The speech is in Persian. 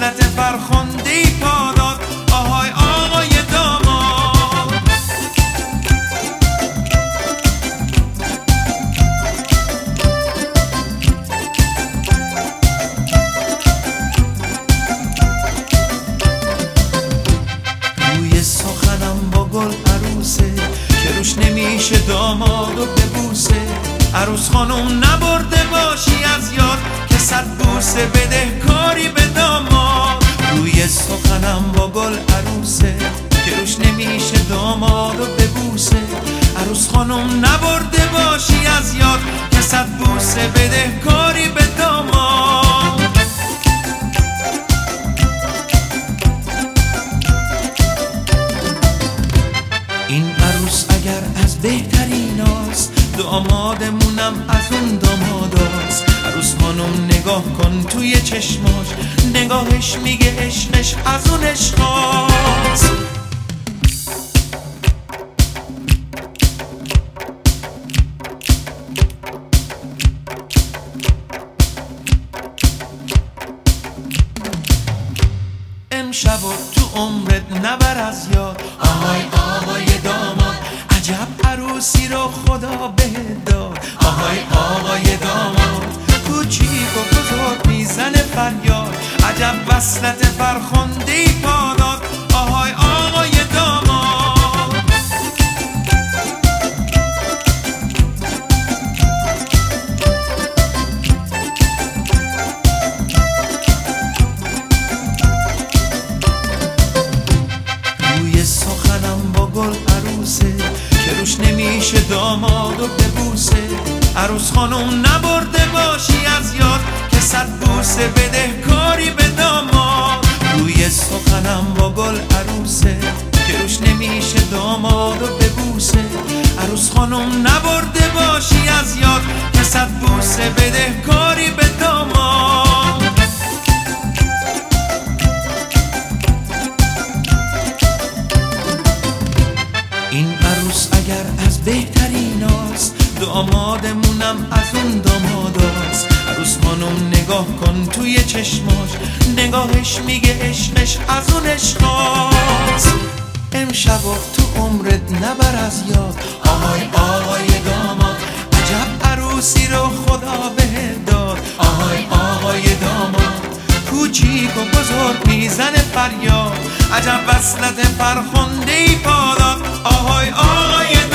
وصلت فرخنده‌ای پا داد آهای آقای داماد. روی سخنم با گل عروسه که روش نمیشه دامادو ببوسه. عروس خانم نبرده باشی از یاد که 100 بوسه بده کاری به داماد. روی سخنم با گل عروسه که روش نمیشه دامادو ببوسه. عروس خانم نبرده باشی از یاد که 100 بوسه بده کاری به داماد. این عروس اگر از بهتریناست دامادمونم از اون داماداست. عروس خانم نگاه کن توی چشماش، نگاهش میگه عشقش از اون عشقاست. امشب و تو عمرت نبر از یاد آهای آقای داماد. عجب عروسی رو خدا بهت داد آهای آقای داماد. کوچیک و بزرگ میزنه فریاد عجب وصلت فرخنده‌ای پا داد آهای آقای داماد. روی سخنم با گل عروسه که روش نمیشه دامادو ببوسه. عروس خانم نبرده باشی از یاد که 100 بوسه بده کاری به داماد. روی سخنم با گل عروسه که روش نمیشه دامادو ببوسه. عروس خانم نبرده باشی از یاد که 100 بوسه بده کاری به داماد. این عروس اگر از بهتریناست دامادمونم از اون داماداست. عروس خانم نگاه کن توی چشماش، نگاهش میگه عشقش از اون عشقاست. امشب و تو عمرت نبر از یاد آهای آقای داماد. عجب عروسی رو خدا بهت داد آهای آقای داماد. کوچیک و بزرگ میزنه فریاد عجب وصلت فرخنده‌ای پا داد آهای آقای